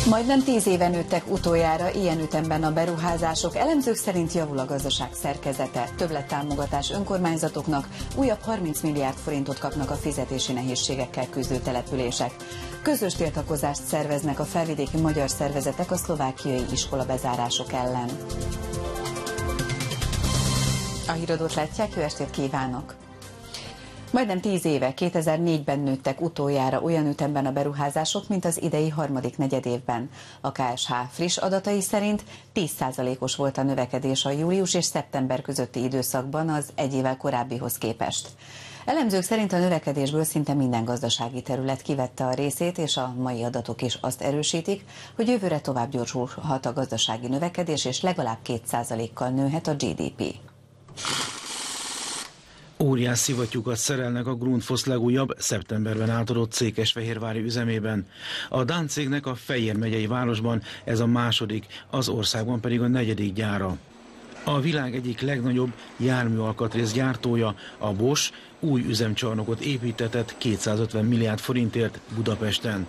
Majdnem 10 éve nőttek utoljára ilyen ütemben a beruházások, elemzők szerint javul a gazdaság szerkezete, többlettámogatás önkormányzatoknak, újabb 30 milliárd forintot kapnak a fizetési nehézségekkel küzdő települések. Közös tiltakozást szerveznek a felvidéki magyar szervezetek a szlovákiai iskolabezárások ellen. A híradót látják, jó estét kívánok! Majdnem 10 éve, 2004-ben nőttek utoljára olyan ütemben a beruházások, mint az idei harmadik negyedévben. A KSH friss adatai szerint 10%-os volt a növekedés a július és szeptember közötti időszakban az egy évvel korábbihoz képest. Elemzők szerint a növekedésből szinte minden gazdasági terület kivette a részét, és a mai adatok is azt erősítik, hogy jövőre tovább gyorsulhat a gazdasági növekedés, és legalább 2%-kal nőhet a GDP. Óriás szivattyúkat szerelnek a Grundfos legújabb, szeptemberben átadott székesfehérvári üzemében. A dán cégnek a Fejér megyei városban ez a második, az országban pedig a negyedik gyára. A világ egyik legnagyobb járműalkatrész gyártója, a Bosch új üzemcsarnokot építetett 250 milliárd forintért Budapesten.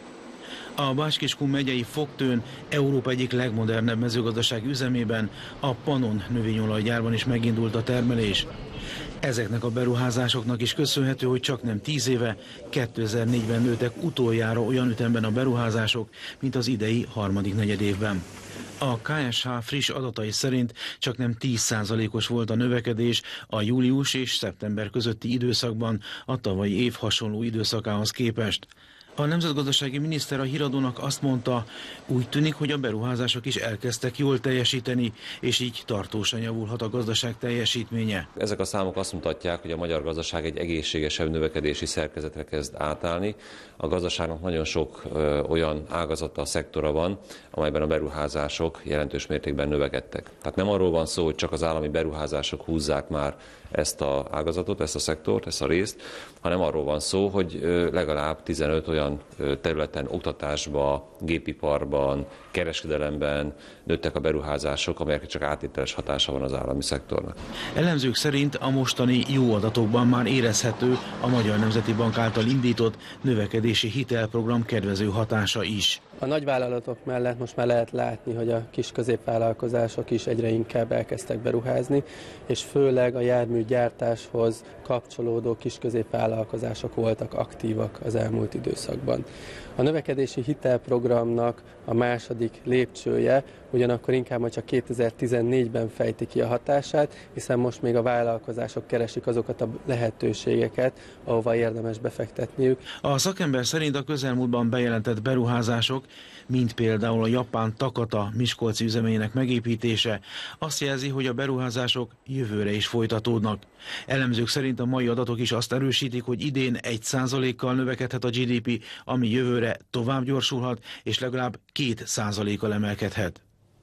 A Bács-Kiskun megyei Fogtőn, Európa egyik legmodernebb mezőgazdasági üzemében, a Pannon növényolajgyárban is megindult a termelés. Ezeknek a beruházásoknak is köszönhető, hogy csaknem 10 éve, 2004-ben nőttek utoljára olyan ütemben a beruházások, mint az idei harmadik negyedévben. A KSH friss adatai szerint csaknem 10%-os volt a növekedés a július és szeptember közötti időszakban a tavalyi év hasonló időszakához képest. A nemzetgazdasági miniszter a híradónak azt mondta, úgy tűnik, hogy a beruházások is elkezdtek jól teljesíteni, és így tartósan javulhat a gazdaság teljesítménye. Ezek a számok azt mutatják, hogy a magyar gazdaság egy egészségesebb növekedési szerkezetre kezd átállni. A gazdaságnak nagyon sok olyan ágazata, szektora van, amelyben a beruházások jelentős mértékben növekedtek. Tehát nem arról van szó, hogy csak az állami beruházások húzzák már ezt az ágazatot, ezt a szektort, ezt a részt, hanem arról van szó, hogy legalább 15 olyan területen, oktatásban, gépiparban, kereskedelemben nőttek a beruházások, amelyek csak áttételes hatása van az állami szektornak. Elemzők szerint a mostani jó adatokban már érezhető a Magyar Nemzeti Bank által indított növekedési hitelprogram kedvező hatása is. A nagyvállalatok mellett most már lehet látni, hogy a kis-középvállalkozások is egyre inkább elkezdtek beruházni, és főleg a járműgyártáshoz kapcsolódó kis-középvállalkozások voltak aktívak az elmúlt időszakban. A növekedési hitelprogramnak a második lépcsője ugyanakkor inkább majd csak 2014-ben fejti ki a hatását, hiszen most még a vállalkozások keresik azokat a lehetőségeket, ahova érdemes befektetniük. A szakember szerint a közelmúltban bejelentett beruházások, mint például a japán Takata miskolci üzemének megépítése, azt jelzi, hogy a beruházások jövőre is folytatódnak. Elemzők szerint a mai adatok is azt erősítik, hogy idén 1%-kal növekedhet a GDP, ami jövőre tovább gyorsulhat, és legalább 2%-kal emelkedhet.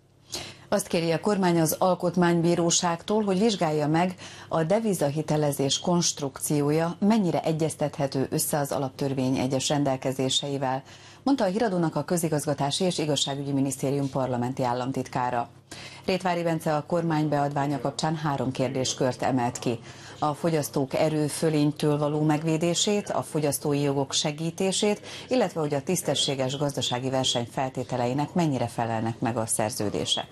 Azt kéri a kormány az Alkotmánybíróságtól, hogy vizsgálja meg, a devizahitelezés konstrukciója mennyire egyeztethető össze az alaptörvény egyes rendelkezéseivel, mondta a híradónak a Közigazgatási és Igazságügyi Minisztérium parlamenti államtitkára. Rétvári Bence a kormány beadványa kapcsán 3 kérdéskört emelt ki. A fogyasztók erőfölénytől való megvédését, a fogyasztói jogok segítését, illetve hogy a tisztességes gazdasági verseny feltételeinek mennyire felelnek meg a szerződések.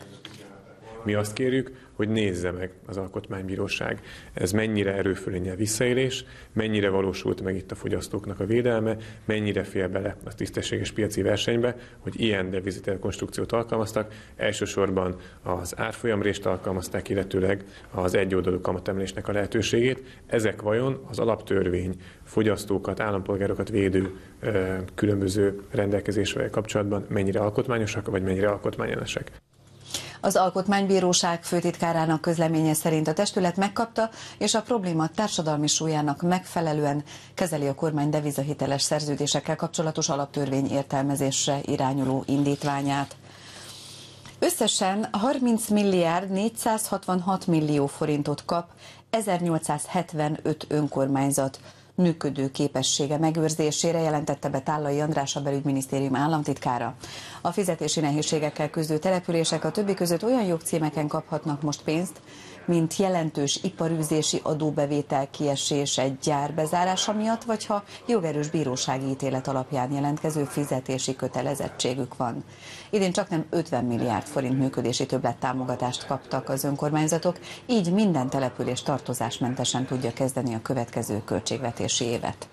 Mi azt kérjük, hogy nézze meg az Alkotmánybíróság, ez mennyire erőfölénnyel visszaélés, mennyire valósult meg itt a fogyasztóknak a védelme, mennyire fér bele a tisztességes piaci versenybe, hogy ilyen devizitel konstrukciót alkalmaztak. Elsősorban az árfolyamrést alkalmazták, illetőleg az egyoldalú kamatemelésnek a lehetőségét. Ezek vajon az alaptörvény fogyasztókat, állampolgárokat védő különböző rendelkezésvel kapcsolatban mennyire alkotmányosak, vagy mennyire alkotmányellenesek? Az Alkotmánybíróság főtitkárának közleménye szerint a testület megkapta, és a probléma társadalmi súlyának megfelelően kezeli a kormány devizahiteles szerződésekkel kapcsolatos alaptörvény értelmezésre irányuló indítványát. Összesen 30 milliárd 466 millió forintot kap 1875 önkormányzat. működő képessége megőrzésére, jelentette be Tállai András, a Belügyminisztérium államtitkára. A fizetési nehézségekkel küzdő települések a többi között olyan jogcímeken kaphatnak most pénzt, mint jelentős iparűzési adóbevétel kiesés egy gyár bezárása miatt, vagy ha jogerős bírósági ítélet alapján jelentkező fizetési kötelezettségük van. Idén csaknem 50 milliárd forint működési többlettámogatást kaptak az önkormányzatok, így minden település tartozásmentesen tudja kezdeni a következő költségvetési évet.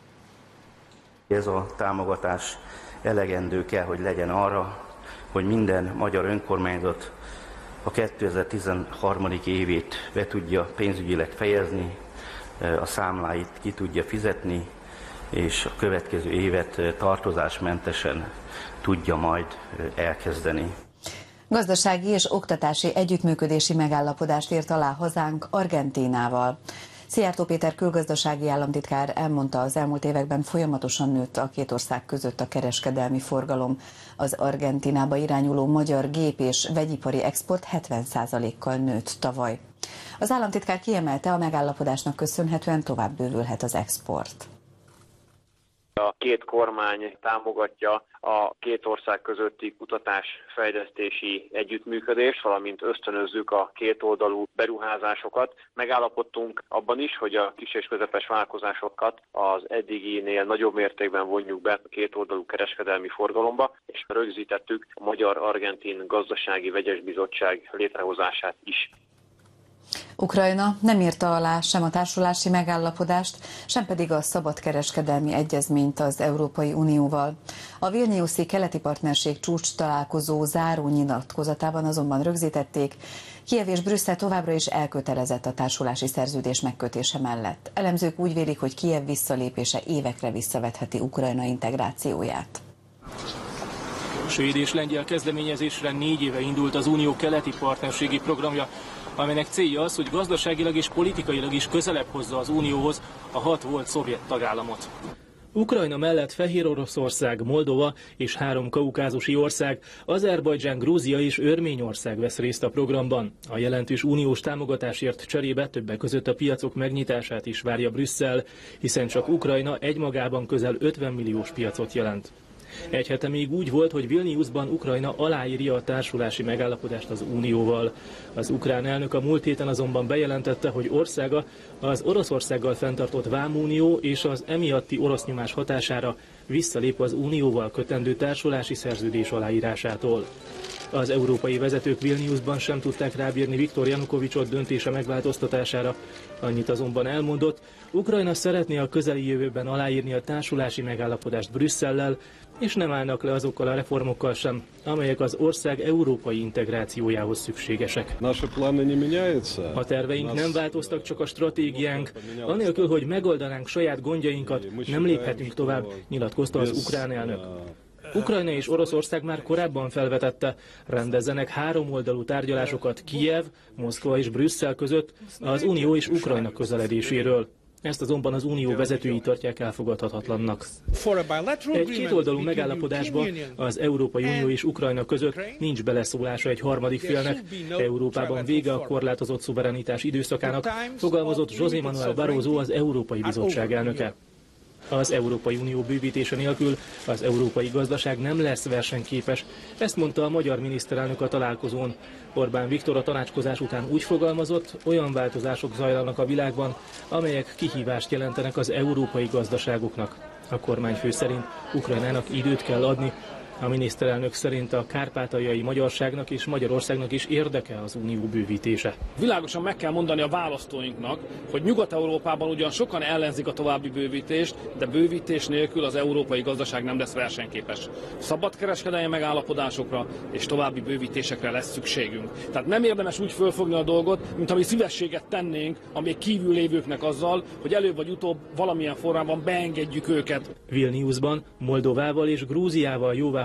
Ez a támogatás elegendő kell, hogy legyen arra, hogy minden magyar önkormányzat a 2013. évét be tudja pénzügyileg fejezni, a számláit ki tudja fizetni, és a következő évet tartozásmentesen tudja majd elkezdeni. Gazdasági és oktatási együttműködési megállapodást írt alá hazánk Argentínával. Szijjártó Péter külgazdasági államtitkár elmondta, az elmúlt években folyamatosan nőtt a két ország között a kereskedelmi forgalom. Az Argentínába irányuló magyar gép- és vegyipari export 70%-kal nőtt tavaly. Az államtitkár kiemelte, a megállapodásnak köszönhetően tovább bővülhet az export. A két kormány támogatja a két ország közötti kutatás-fejlesztési együttműködést, valamint ösztönözzük a kétoldalú beruházásokat. Megállapodtunk abban is, hogy a kis és közepes vállalkozásokat az eddiginél nagyobb mértékben vonjuk be a kétoldalú kereskedelmi forgalomba, és rögzítettük a Magyar-Argentin Gazdasági Vegyes Bizottság létrehozását is. Ukrajna nem írta alá sem a társulási megállapodást, sem pedig a szabadkereskedelmi egyezményt az Európai Unióval. A Vilniuszi keleti partnerség csúcs találkozó záró nyilatkozatában azonban rögzítették, Kijev és Brüsszel továbbra is elkötelezett a társulási szerződés megkötése mellett. Elemzők úgy vélik, hogy Kijev visszalépése évekre visszavetheti Ukrajna integrációját. Svéd és lengyel kezdeményezésre 4 éve indult az Unió keleti partnerségi programja, amelynek célja az, hogy gazdaságilag és politikailag is közelebb hozza az Unióhoz a 6 volt szovjet tagállamot. Ukrajna mellett Fehéroroszország, Moldova és 3 kaukázusi ország, Azerbajdzsán, Grúzia és Örményország vesz részt a programban. A jelentős uniós támogatásért cserébe többek között a piacok megnyitását is várja Brüsszel, hiszen csak Ukrajna egymagában közel 50 milliós piacot jelent. Egy hete még úgy volt, hogy Vilniusban Ukrajna aláírja a társulási megállapodást az Unióval. Az ukrán elnök a múlt héten azonban bejelentette, hogy országa az Oroszországgal fenntartott vámunió és az emiatti orosz nyomás hatására visszalép az Unióval kötendő társulási szerződés aláírásától. Az európai vezetők Vilniusban sem tudták rábírni Viktor Janukovicsot döntése megváltoztatására. Annyit azonban elmondott, Ukrajna szeretné a közeli jövőben aláírni a társulási megállapodást Brüsszellel, és nem állnak le azokkal a reformokkal sem, amelyek az ország európai integrációjához szükségesek. A terveink nem változtak, csak a stratégiánk. Anélkül, hogy megoldanánk saját gondjainkat, nem léphetünk tovább, nyilatkozta az ukrán elnök. Ukrajna és Oroszország már korábban felvetette, rendezzenek háromoldalú tárgyalásokat Kijev, Moszkva és Brüsszel között az Unió és Ukrajna közeledéséről. Ezt azonban az Unió vezetői tartják elfogadhatatlannak. Egy kétoldalú megállapodásban az Európai Unió és Ukrajna között nincs beleszólása egy harmadik félnek. Európában vége a korlátozott szuverenitás időszakának, fogalmazott José Manuel Barroso, az Európai Bizottság elnöke. Az Európai Unió bővítése nélkül az európai gazdaság nem lesz versenyképes, ezt mondta a magyar miniszterelnök a találkozón. Orbán Viktor a tanácskozás után úgy fogalmazott, olyan változások zajlanak a világban, amelyek kihívást jelentenek az európai gazdaságoknak. A kormányfő szerint Ukrajnának időt kell adni. A miniszterelnök szerint a kárpátaljai magyarságnak és Magyarországnak is érdeke az unió bővítése. Világosan meg kell mondani a választóinknak, hogy Nyugat-Európában ugyan sokan ellenzik a további bővítést, de bővítés nélkül az európai gazdaság nem lesz versenyképes. Szabadkereskedelmi megállapodásokra és további bővítésekre lesz szükségünk. Tehát nem érdemes úgy fölfogni a dolgot, mint ami szívességet tennénk a még kívül lévőknek azzal, hogy előbb vagy utóbb valamilyen formában beengedjük őket. Vilniusban Moldovával és Grúziával jóváhagyott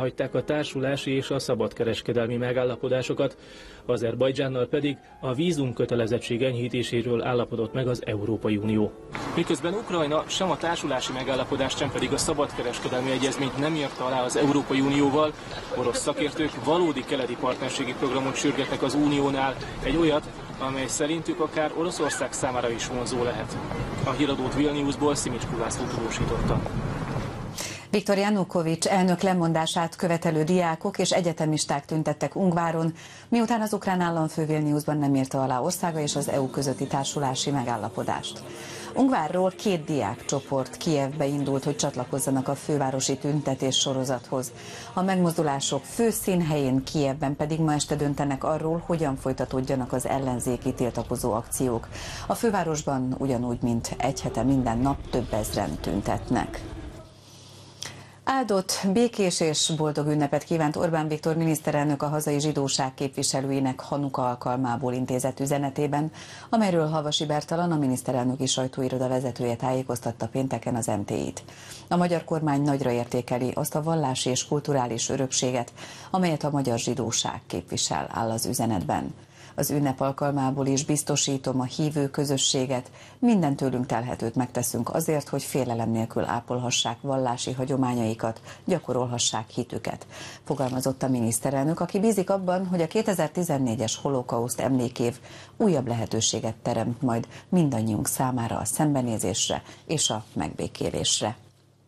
aláhagyták a társulási és a szabadkereskedelmi megállapodásokat, Azerbajdzsánnal pedig a vízum kötelezettség enyhítéséről állapodott meg az Európai Unió. Miközben Ukrajna sem a társulási megállapodást, sem pedig a szabadkereskedelmi egyezményt nem írta alá az Európai Unióval, orosz szakértők valódi keleti partnerségi programot sürgetnek az Uniónál, egy olyat, amely szerintük akár Oroszország számára is vonzó lehet. A híradót Vilniusból Szimicskó László tudósította. Viktor Janukovics elnök lemondását követelő diákok és egyetemisták tüntettek Ungváron, miután az ukrán államfő Vilniusban nem írta alá országa és az EU közötti társulási megállapodást. Ungvárról 2 diákcsoport Kijevbe indult, hogy csatlakozzanak a fővárosi tüntetés sorozathoz. A megmozdulások fő színhelyén Kijevben pedig ma este döntenek arról, hogyan folytatódjanak az ellenzéki tiltakozó akciók. A fővárosban ugyanúgy, mint egy hete minden nap több ezren tüntetnek. Áldott, békés és boldog ünnepet kívánt Orbán Viktor miniszterelnök a hazai zsidóság képviselőinek Hanuka alkalmából intézett üzenetében, amelyről Havasi Bertalan, a miniszterelnöki sajtóiroda vezetője tájékoztatta pénteken az MTI-t. A magyar kormány nagyra értékeli azt a vallási és kulturális örökséget, amelyet a magyar zsidóság képvisel, áll az üzenetben. Az ünnep alkalmából is biztosítom a hívő közösséget, minden tőlünk telhetőt megteszünk azért, hogy félelem nélkül ápolhassák vallási hagyományaikat, gyakorolhassák hitüket, fogalmazott a miniszterelnök, aki bízik abban, hogy a 2014-es holokauszt emlékév újabb lehetőséget teremt majd mindannyiunk számára a szembenézésre és a megbékélésre.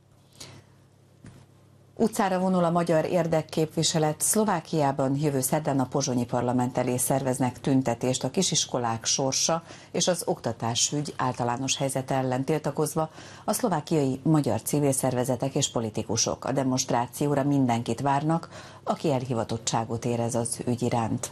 Utcára vonul a magyar érdekképviselet. Szlovákiában jövő szerdán a pozsonyi parlament elé szerveznek tüntetést a kisiskolák sorsa és az oktatásügy általános helyzete ellen tiltakozva a szlovákiai magyar civil szervezetek és politikusok. A demonstrációra mindenkit várnak, aki elhivatottságot érez az ügy iránt.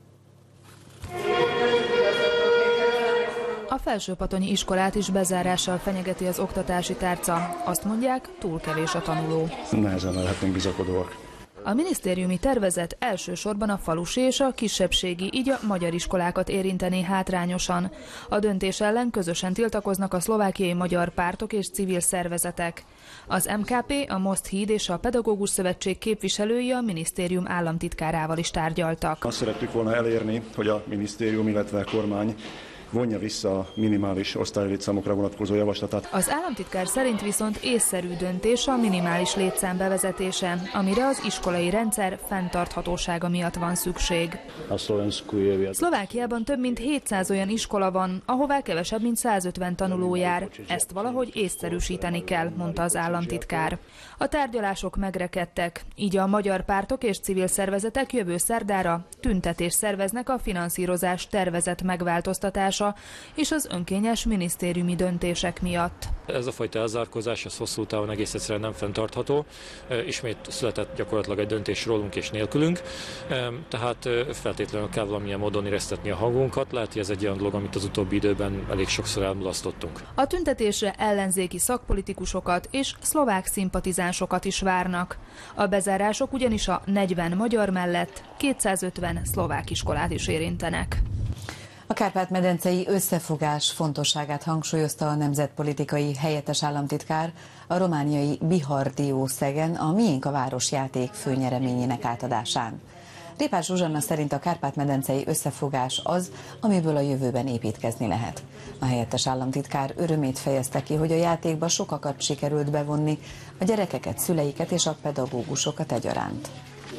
A felsőpatonyi iskolát is bezárással fenyegeti az oktatási tárca. Azt mondják, túl kevés a tanuló. Nehezen lehetünk bizakodóak. A minisztériumi tervezet elsősorban a falusi és a kisebbségi, így a magyar iskolákat érintené hátrányosan. A döntés ellen közösen tiltakoznak a szlovákiai magyar pártok és civil szervezetek. Az MKP, a Most Híd és a Pedagógus Szövetség képviselői a minisztérium államtitkárával is tárgyaltak. Azt szerettük volna elérni, hogy a minisztérium, illetve a kormány vonja vissza a minimális osztálylétszámokra vonatkozó javaslatát. Az államtitkár szerint viszont észszerű döntés a minimális létszám bevezetése, amire az iskolai rendszer fenntarthatósága miatt van szükség. Szlovákiában több mint 700 olyan iskola van, ahová kevesebb mint 150 tanuló jár. Ezt valahogy észszerűsíteni kell, mondta az államtitkár. A tárgyalások megrekedtek, így a magyar pártok és civil szervezetek jövő szerdára tüntetést szerveznek a finanszírozás tervezett megváltoztatása és az önkényes minisztériumi döntések miatt. Ez a fajta elzárkózás, ez hosszú távon egész egyszerűen nem fenntartható. Ismét született gyakorlatilag egy döntés rólunk és nélkülünk, tehát feltétlenül kell valamilyen módon éreztetni a hangunkat. Lehet, hogy ez egy olyan dolog, amit az utóbbi időben elég sokszor elmulasztottunk. A tüntetésre ellenzéki szakpolitikusokat és szlovák szimpatizánsokat is várnak. A bezárások ugyanis a 40 magyar mellett 250 szlovák iskolát is érintenek. A Kárpát-medencei összefogás fontosságát hangsúlyozta a nemzetpolitikai helyettes államtitkár a romániai Bihar-diószegen a Miénk a város játék főnyereményének átadásán. Répás Zsuzsanna szerint a Kárpát-medencei összefogás az, amiből a jövőben építkezni lehet. A helyettes államtitkár örömét fejezte ki, hogy a játékba sokakat sikerült bevonni, a gyerekeket, szüleiket és a pedagógusokat egyaránt.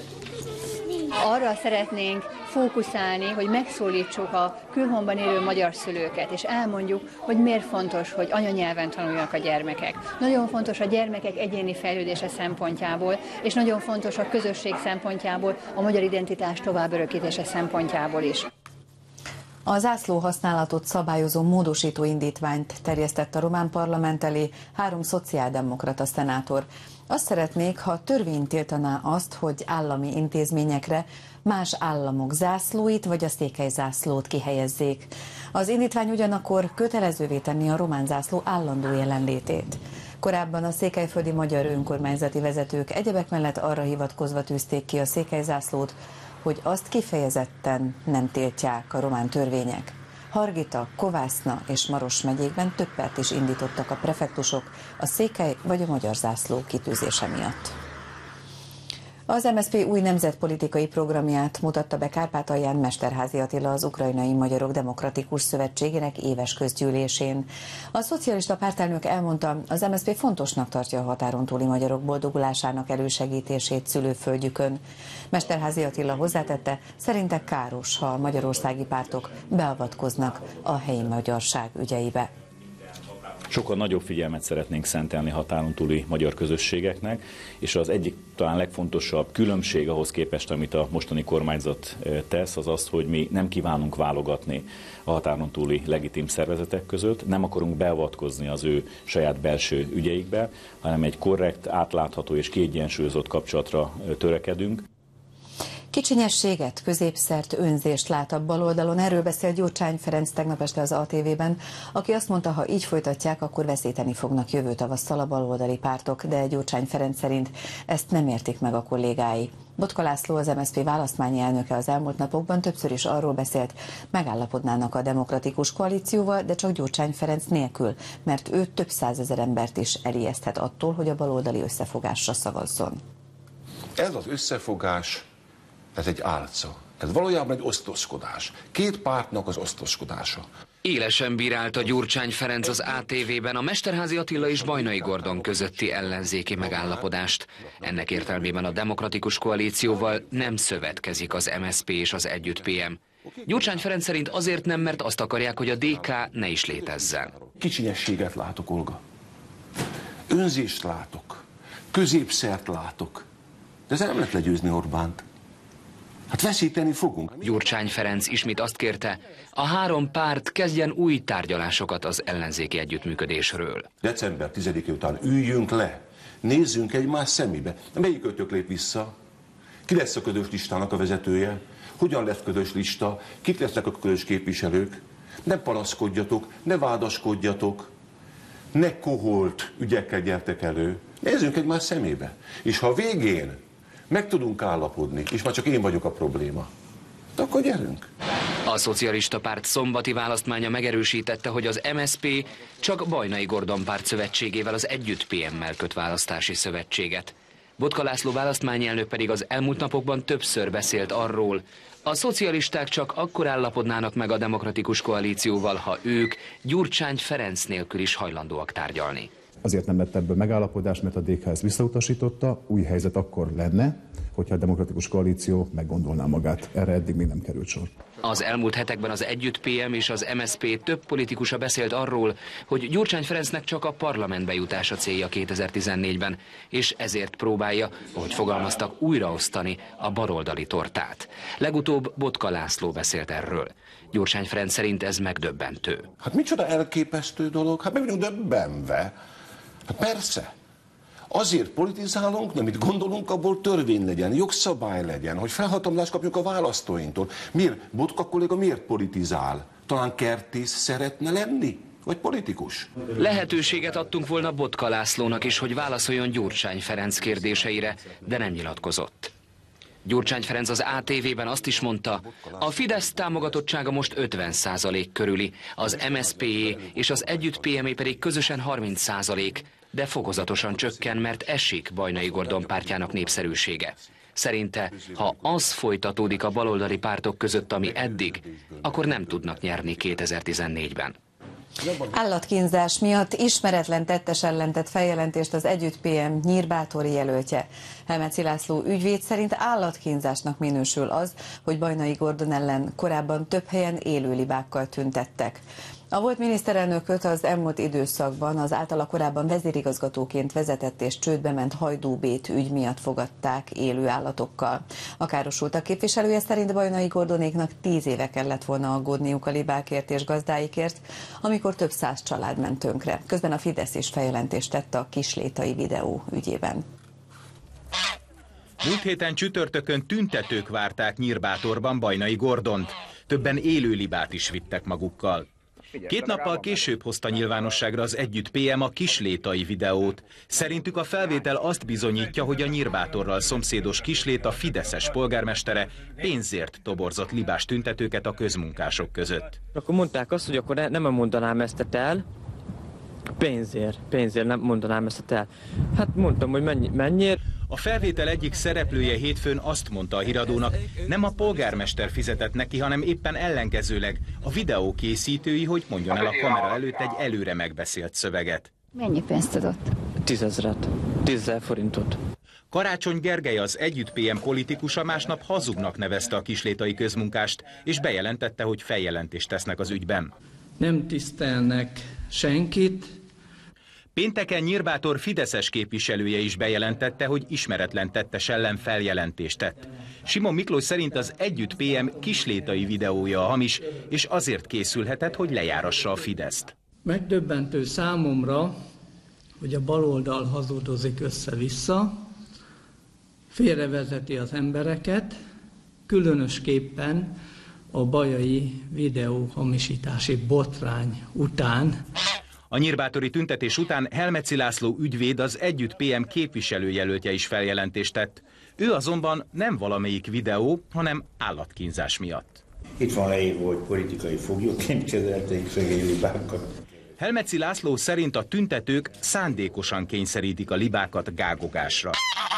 Arra szeretnénk fókuszálni, hogy megszólítsuk a külhonban élő magyar szülőket, és elmondjuk, hogy miért fontos, hogy anyanyelven tanuljanak a gyermekek. Nagyon fontos a gyermekek egyéni fejlődése szempontjából, és nagyon fontos a közösség szempontjából, a magyar identitás továbbörökítése szempontjából is. A zászló használatot szabályozó módosító indítványt terjesztett a román parlament elé 3 szociáldemokrata szenátor. Azt szeretnék, ha a törvény tiltaná azt, hogy állami intézményekre más államok zászlóit vagy a székelyzászlót kihelyezzék. Az indítvány ugyanakkor kötelezővé tenni a román zászló állandó jelenlétét. Korábban a székelyföldi magyar önkormányzati vezetők egyebek mellett arra hivatkozva tűzték ki a székelyzászlót, hogy azt kifejezetten nem tiltják a román törvények. Hargita, Kovászna és Maros megyékben több pert is indítottak a prefektusok a székely vagy a magyar zászló kitűzése miatt. Az MSZP új nemzetpolitikai programját mutatta be Kárpátalján Mesterházy Attila, az Ukrajnai Magyarok Demokratikus Szövetségének éves közgyűlésén. A szocialista pártelnök elmondta, az MSZP fontosnak tartja a határon túli magyarok boldogulásának elősegítését szülőföldjükön. Mesterházy Attila hozzátette, szerinte káros, ha a magyarországi pártok beavatkoznak a helyi magyarság ügyeibe. Sokkal nagyobb figyelmet szeretnénk szentelni határon túli magyar közösségeknek, és az egyik talán legfontosabb különbség ahhoz képest, amit a mostani kormányzat tesz, az az, hogy mi nem kívánunk válogatni a határon túli legitim szervezetek között, nem akarunk beavatkozni az ő saját belső ügyeikbe, hanem egy korrekt, átlátható és kiegyensúlyozott kapcsolatra törekedünk. Kicsinyességet, középszert, önzést lát a baloldalon. Erről beszélt Gyurcsány Ferenc tegnap este az ATV-ben, aki azt mondta, ha így folytatják, akkor veszíteni fognak jövő tavasszal a baloldali pártok, de Gyurcsány Ferenc szerint ezt nem értik meg a kollégái. Botka László, az MSZP választmányi elnöke az elmúlt napokban többször is arról beszélt, megállapodnának a demokratikus koalícióval, de csak Gyurcsány Ferenc nélkül, mert ő több százezer embert is elijeszthet attól, hogy a baloldali összefogásra szavazzon. Ez az összefogás, ez egy álca. Ez valójában egy osztozkodás. Két pártnak az osztozkodása. Élesen bírálta Gyurcsány Ferenc az ATV-ben a Mesterházy Attila és Bajnai Gordon közötti ellenzéki megállapodást. Ennek értelmében a demokratikus koalícióval nem szövetkezik az MSZP és az Együtt PM. Gyurcsány Ferenc szerint azért nem, mert azt akarják, hogy a DK ne is létezzen. Kicsinyességet látok, Olga. Önzést látok. Középszert látok. De ezzel nem lehet legyőzni Orbánt. Hát veszíteni fogunk. Gyurcsány Ferenc ismét azt kérte, a három párt kezdjen új tárgyalásokat az ellenzéki együttműködésről. December 10-e után üljünk le, nézzünk egymás szemébe. Melyik ötök lép vissza? Ki lesz a közös listának a vezetője? Hogyan lesz közös lista? Kik lesznek a közös képviselők? Ne panaszkodjatok, ne vádaskodjatok, ne koholt ügyekkel gyertek elő. Nézzünk egymás szemébe. És ha a végén meg tudunk állapodni, és már csak én vagyok a probléma, de akkor gyerünk. A szocialista párt szombati választmánya megerősítette, hogy az MSZP csak Bajnai Gordon párt szövetségével, az Együtt PM-mel köt választási szövetséget. Botka László választmányi elnök pedig az elmúlt napokban többször beszélt arról, a szocialisták csak akkor állapodnának meg a demokratikus koalícióval, ha ők Gyurcsány Ferenc nélkül is hajlandóak tárgyalni. Azért nem lett ebből megállapodás, mert a DK ezt visszautasította. Új helyzet akkor lenne, hogyha a demokratikus koalíció meggondolná magát. Erre eddig még nem került sor. Az elmúlt hetekben az Együtt PM és az MSZP több politikusa beszélt arról, hogy Gyurcsány Ferencnek csak a parlamentbe jutása célja 2014-ben, és ezért próbálja, ahogy fogalmaztak, újraosztani a baloldali tortát. Legutóbb Botka László beszélt erről. Gyurcsány Ferenc szerint ez megdöbbentő. Hát micsoda elképesztő dolog, hát meg vagyunk döbbenve. Hát persze. Azért politizálunk, nem mit gondolunk, abból törvény legyen, jogszabály legyen, hogy felhatalmazást kapjuk a választóinktól. Miért? Botka kolléga miért politizál? Talán kertész szeretne lenni? Vagy politikus? Lehetőséget adtunk volna Botka Lászlónak is, hogy válaszoljon Gyurcsány Ferenc kérdéseire, de nem nyilatkozott. Gyurcsány Ferenc az ATV-ben azt is mondta, a Fidesz támogatottsága most 50% körüli, az MSZP-é és az Együtt PM-é pedig közösen 30%, de fokozatosan csökken, mert esik Bajnai Gordon pártjának népszerűsége. Szerinte, ha az folytatódik a baloldali pártok között, ami eddig, akkor nem tudnak nyerni 2014-ben. Állatkínzás miatt ismeretlen tettes ellen tett feljelentést az Együtt PM nyírbátori jelöltje. Helmetszi László ügyvéd szerint állatkínzásnak minősül az, hogy Bajnai Gordon ellen korábban több helyen élőlibákkal tüntettek. A volt miniszterelnököt az elmúlt időszakban az általa korábban vezérigazgatóként vezetett és csődbe ment Hajdú-Bét ügy miatt fogadták élő állatokkal. A károsultak képviselője szerint Bajnai Gordonéknak 10 éve kellett volna aggódniuk a libákért és gazdáikért, amikor több 100 család ment tönkre. Közben a Fidesz is feljelentést tett a kislétai videó ügyében. Múlt héten csütörtökön tüntetők várták Nyírbátorban Bajnai Gordont. Többen élőlibát is vittek magukkal. 2 nappal később hozta nyilvánosságra az Együtt PM a kislétai videót. Szerintük a felvétel azt bizonyítja, hogy a Nyírbátorral szomszédos Kisléta fideszes polgármestere pénzért toborzott libás tüntetőket a közmunkások között. Akkor mondták azt, hogy akkor nem mondanám ezt el, Pénzért nem mondanám ezt el. Hát mondtam, hogy mennyiért. A felvétel egyik szereplője hétfőn azt mondta a híradónak, nem a polgármester fizetett neki, hanem éppen ellenkezőleg a videó készítői, hogy mondjon el a kamera előtt egy előre megbeszélt szöveget. Mennyi pénzt adott? 10 000 forintot. Karácsony Gergely, az Együtt PM politikusa másnap hazugnak nevezte a kislétai közmunkást, és bejelentette, hogy feljelentést tesznek az ügyben. Nem tisztelnek senkit. Pénteken Nyírbátor fideszes képviselője is bejelentette, hogy ismeretlen tettes ellen feljelentést tett. Simon Miklós szerint az Együtt PM kislétai videója a hamis, és azért készülhetett, hogy lejárassa a Fideszt. Megdöbbentő számomra, hogy a baloldal hazudozik össze-vissza, félrevezeti az embereket, különösképpen a bajai videóhamisítási botrány után. A nyírbátori tüntetés után Helmetsy László ügyvéd, az Együtt PM képviselőjelöltje is feljelentést tett. Ő azonban nem valamelyik videó, hanem állatkínzás miatt. Itt van leírva, hogy politikai foglyokként kezelték szegény libákat. Helmetsy László szerint a tüntetők szándékosan kényszerítik a libákat gágogásra.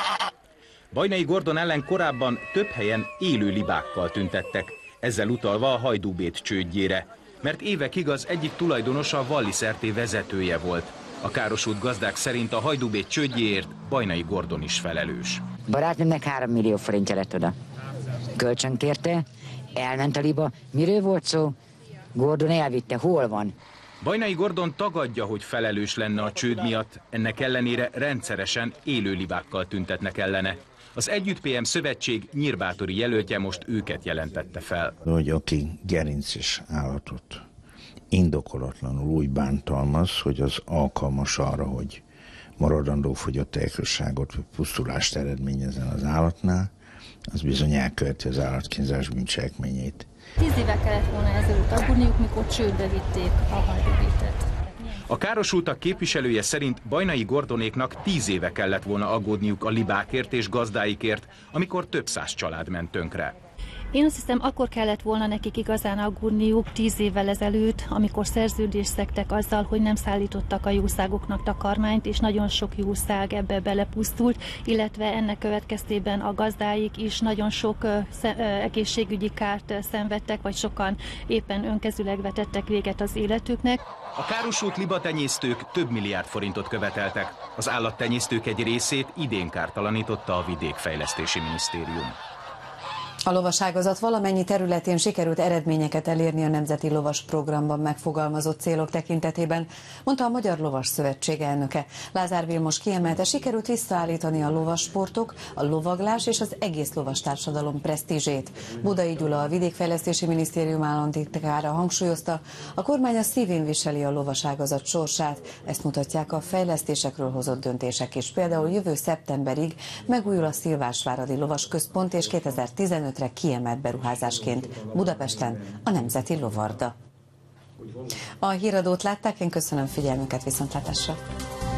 Bajnai Gordon ellen korábban több helyen élő libákkal tüntettek, ezzel utalva a Hajdúbét csődjére, mert évekig az egyik tulajdonosa a Wallis RT vezetője volt. A károsult gazdák szerint a Hajdúbét csődjéért Bajnai Gordon is felelős. Barátnőmnek 3 millió forintja lett oda. Kölcsön kérte, elment a liba. Miről volt szó? Gordon elvitte, hol van? Bajnai Gordon tagadja, hogy felelős lenne a csőd miatt, ennek ellenére rendszeresen élő libákkal tüntetnek ellene. Az Együtt PM szövetség nyírbátori jelöltje most őket jelentette fel. Hogy aki gerinces állatot indokolatlanul úgy bántalmaz, hogy az alkalmas arra, hogy maradandó fogyatékosságot vagy pusztulást eredményezzen az állatnál, az bizony elköveti az állatkínzás bűncselekményét. 10 éve kellett volna ezelőtt aggódniuk, mikor csődbe vitték a Hajdúbétet. A károsultak képviselője szerint Bajnai Gordonéknak 10 éve kellett volna aggódniuk a libákért és gazdáikért, amikor több száz család ment tönkre. Én azt hiszem, akkor kellett volna nekik igazán aggódniuk 10 évvel ezelőtt, amikor szerződést szegtek azzal, hogy nem szállítottak a jószágoknak takarmányt, és nagyon sok jószág ebbe belepusztult, illetve ennek következtében a gazdáik is nagyon sok egészségügyi kárt szenvedtek, vagy sokan éppen önkezüleg vetettek véget az életüknek. A károsult libatenyésztők több milliárd forintot követeltek. Az állattenyésztők egy részét idén kártalanította a Vidékfejlesztési Minisztérium. A lovaságazat valamennyi területén sikerült eredményeket elérni a Nemzeti Lovas Programban megfogalmazott célok tekintetében, mondta a Magyar Lovas Szövetség elnöke. Lázár Vilmos kiemelte, sikerült visszaállítani a lovassportok, a lovaglás és az egész lovas társadalom presztízsét. Budai Gyula, a Vidékfejlesztési Minisztérium államtitkára hangsúlyozta, a kormány a szívén viseli a lovaságazat sorsát, ezt mutatják a fejlesztésekről hozott döntések is. Például jövő szeptemberig megújul a Szilvásváradi Lovas Központ, és 2015-re kiemelt beruházásként Budapesten a Nemzeti Lovarda. A híradót látták, én köszönöm figyelmüket, viszontlátásra!